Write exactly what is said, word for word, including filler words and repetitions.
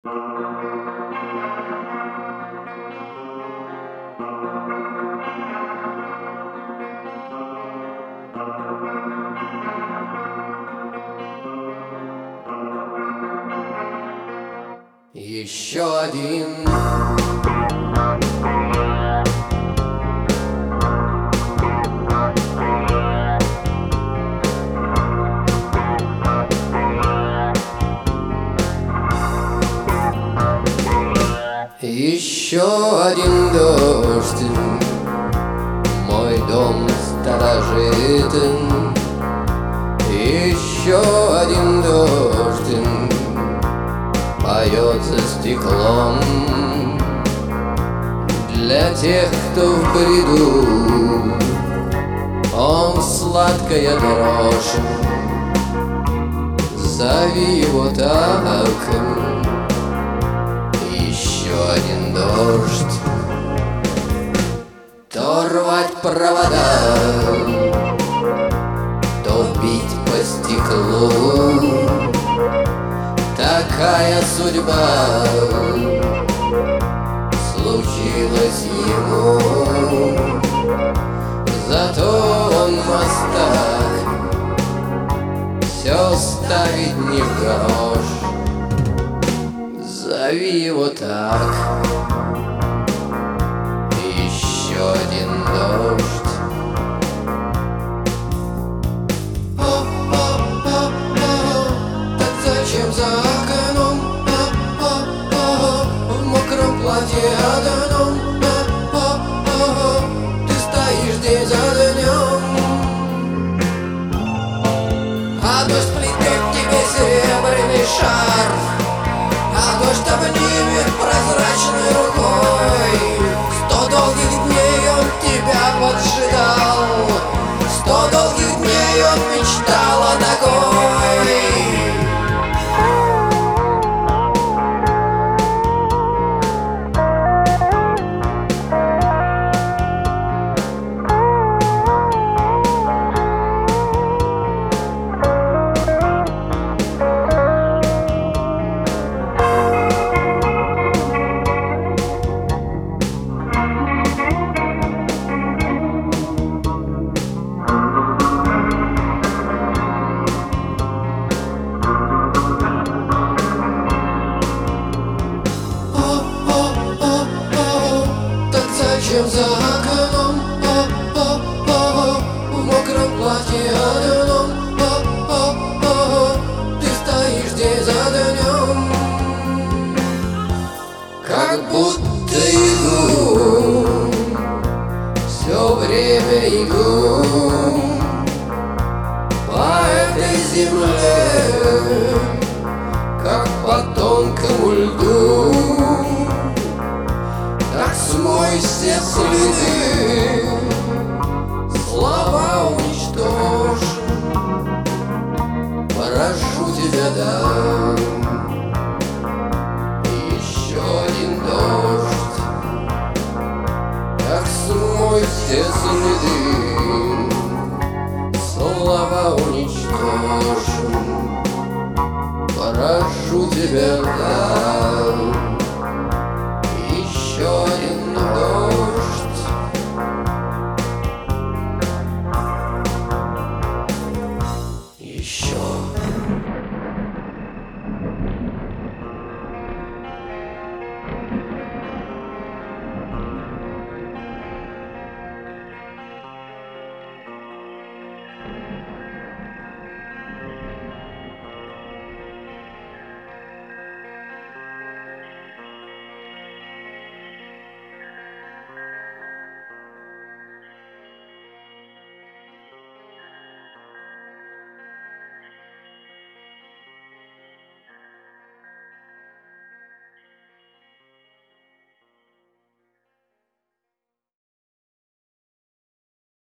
Еще один Еще один дождь мой дом сторожит. Еще один дождь поет за стеклом для тех, кто в бреду. Он сладкая дрожь, зови его так. Еще один дождь, то рвать провода, то бить по стеклу. Такая судьба случилась ему. Зато он мастак, все ставить не в грош. Зови его так. Еще один дождь. Так зачем за окном? В мокром платье одном ты стоишь день за днем. А дождь плетет тебе серебряный шар, а дождь обнимет прозрачной рукой. Сто долгих дней он тебя поджидал, сто долгих дней он мечтал о такой. Зачем за окном? В мокром платье одном ты стоишь день за днем. Как будто иду, все время иду по этой земле, как по тонкому льду. Так смой все следы, слова уничтожь. Прошу тебя, да. Еще один дождь, так смой все следы, слова уничтожь. Прошу тебя, да.